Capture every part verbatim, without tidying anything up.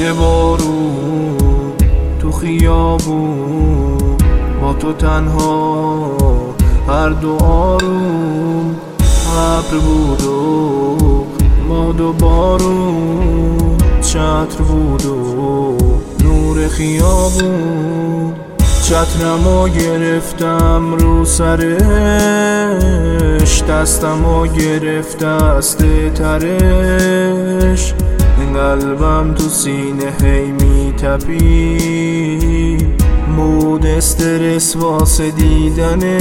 یه بارون تو خیابون با تو تنها هر دو آروم، ابر بود و باد و بارون، چتر بود و نور خیابون. چترمو گرفتم رو سرش، دستمو گرفت دست ترش، قلبم تو سینه هی می تپی، مود استرس واسه دیدنه.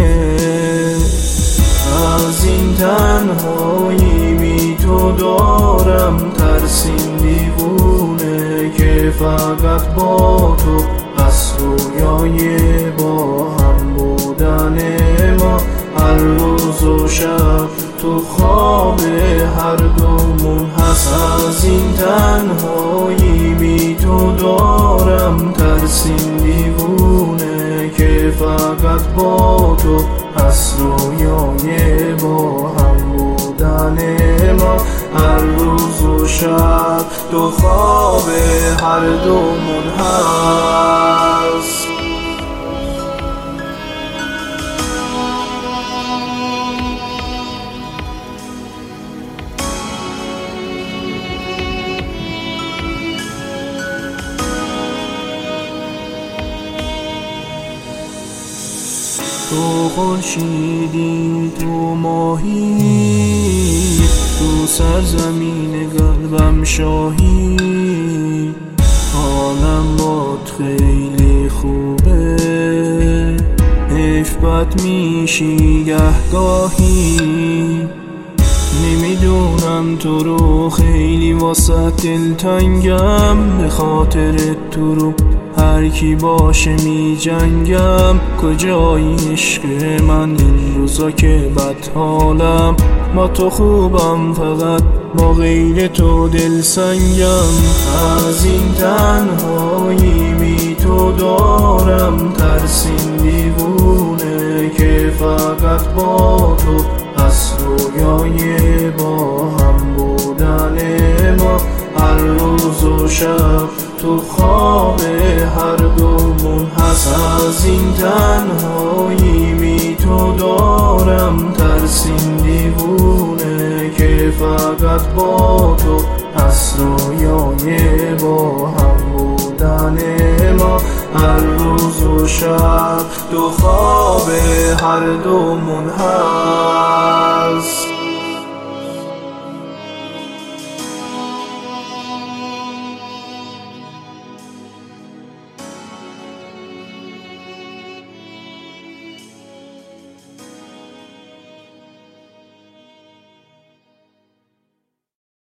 از این تنهایی بی تو دارم ترسیم دیوونه، که فقط با تو از رویای با هم بودن ما هر روز و شب تو خواب هر دومون هست. از این تنهایی بی تو دارم ترسیم دیوونه، که فقط با تو از رویای با هم بودن ما هر روز و شب تو خواب هر دومون هست. تو خورشیدی، تو ماهی، تو سرزمین قلبم شاهی، حالم باد خیلی خوبه، حیف بد میشی گهگاهی. نمیدونم تو رو خیلی واسه دلتنگم، به خاطر تو رو هر کی باشه می جنگم. کجایی عشق من این روزا که بد حالم، با تو خوبم فقط با غیر تو دل سنگم. از این تنهایی بی تو دارم ترسیم دیوونه، که فقط با تو از رویای با هم بودن ما هر روز و شب تو خواب هر دومون هست. از این تنهایی بی تو دارم ترسیم دیوونه، که فقط با تو از رویای با هم بودن ما هر روز و شب تو خواب هر دومون هست.